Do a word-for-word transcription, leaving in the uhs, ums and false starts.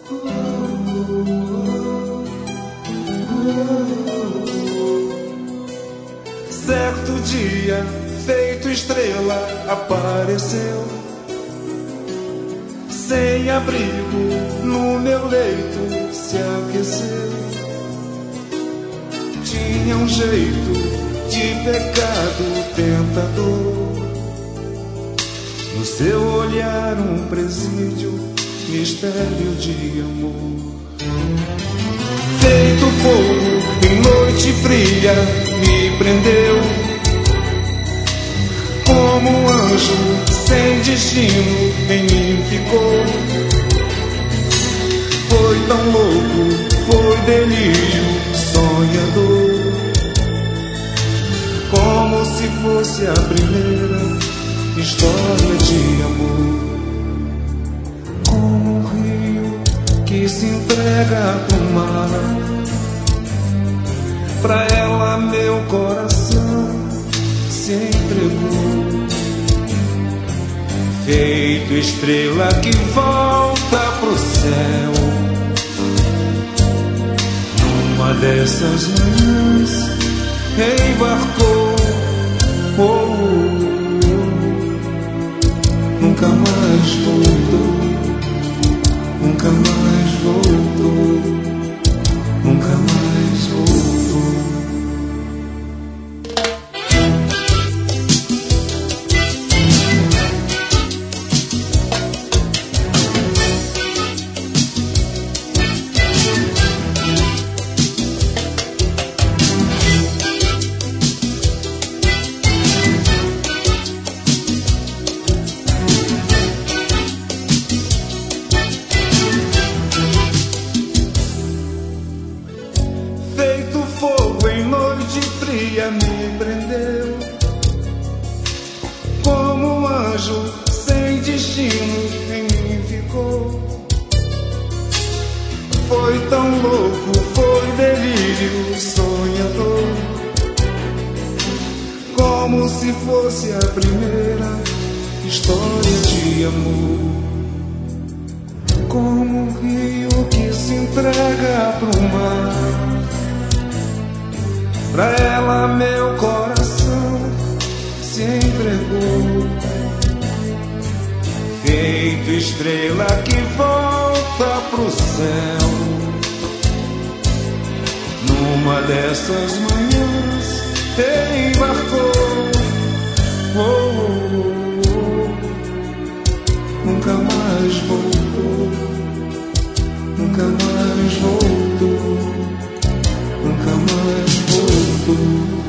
Certo dia, feito estrela, apareceu, sem abrigo, no meu leito se aqueceu. Tinha um jeito de pecado tentador, no seu olhar um presídio, mistério de amor. Feito fogo em noite fria, me prendeu, como um anjo sem destino em mim ficou. Foi tão louco, foi delírio sonhador, como se fosse a primeira história de amor. Como um rio que se entrega pro mar, pra ela meu coração se entregou. Feito estrela que volta pro céu, numa dessas manhãs embarcou. Oh, oh, oh. Nunca mais voltou, nunca mais voltou, nunca mais voltou. Fogo em noite fria me prendeu, como um anjo sem destino em mim ficou. Foi tão louco, foi delírio sonhador, como se fosse a primeira história de amor. Como um rio que se entrega pro mar, pra ela meu coração se entregou. Feito estrela que volta pro céu, numa dessas manhãs embarcou. Oh, oh, oh. Nunca mais voltou, nunca mais voltou, nunca mais voltou.